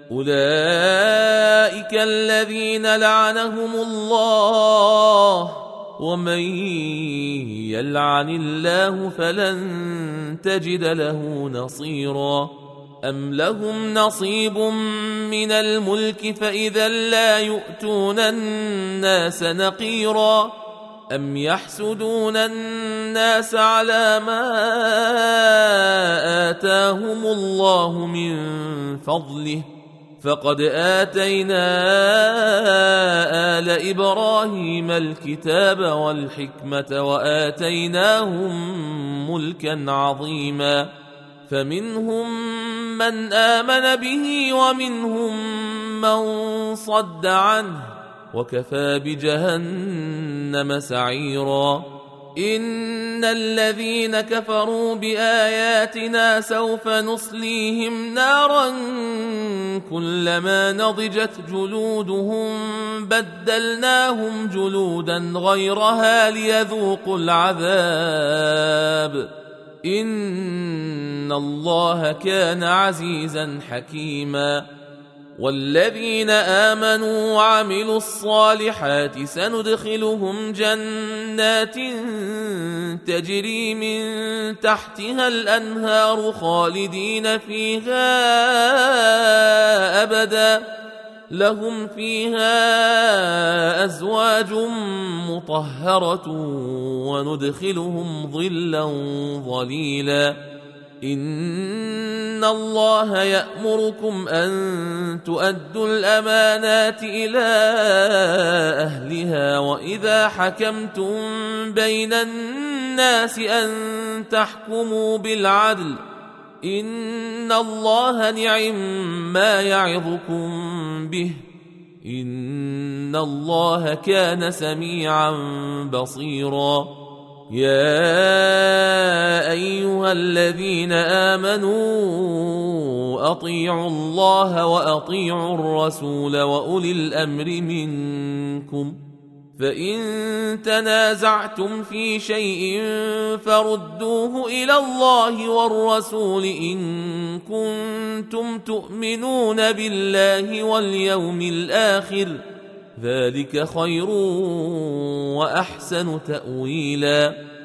أولئك الذين لعنهم الله، ومن يلعن الله فلن تجد له نصيرا. أم لهم نصيب من الملك فإذا لا يؤتون الناس نقيرا. أم يحسدون الناس على ما آتاهم الله من فضله، فقد آتينا آل إبراهيم الكتاب والحكمة وآتيناهم ملكا عظيما. فمنهم من آمن به ومنهم من صد عنه، وكفى بجهنم سعيرا. إن الذين كفروا بآياتنا سوف نصليهم نارا كلما نضجت جلودهم بدلناهم جلودا غيرها ليذوقوا العذاب. إن الله كان عزيزا حكيما. والذين آمنوا وعملوا الصالحات سندخلهم جنات تجري من تحتها الأنهار خالدين فيها أبدا، لهم فيها أزواج مطهرة وندخلهم ظلا ظليلا. إن الله يأمركم أن تؤدوا الأمانات إلى أهلها، وإذا حكمتم بين الناس أن تحكموا بالعدل. إن الله نعم ما يعظكم به، إن الله كان سميعا بصيرا. يا أيها الذين آمنوا أطيعوا الله وأطيعوا الرسول وأولي الأمر منكم، فإن تنازعتم في شيء فردوه إلى الله والرسول إن كنتم تؤمنون بالله واليوم الآخر، ذلك خير وأحسن تأويلا.